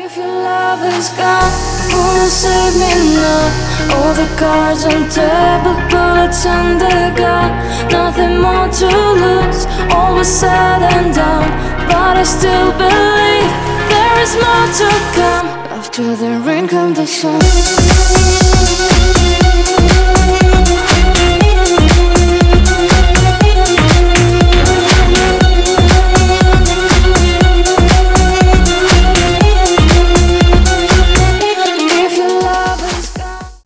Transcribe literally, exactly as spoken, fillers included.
If your love is gone, who will save me now? All the cards on table, bullets in the gun. Nothing more to lose, all was said and done. But I still believe there is more to come. After the rain comes the sun.